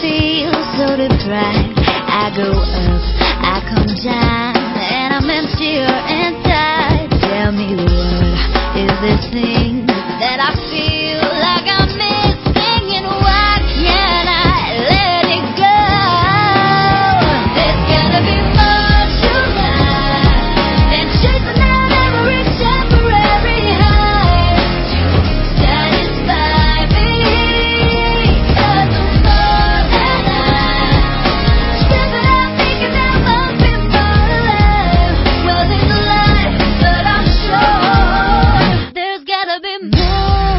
feel so deprived. I go up, I come down, and I'm emptier inside. Tell me, what is this thing that I feel like I'm missing, and why can't I let it go? There's gotta be more to life than chasing down every temporary high to satisfy me. 'Cause the more that I strip it out, thinking I must be more alive. Well, there's a lie, but I'm sure there's gotta be more.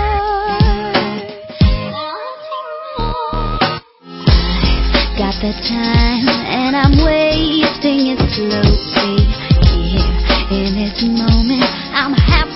I've got the time, and I'm wasting it slowly. Here in this moment, I'm half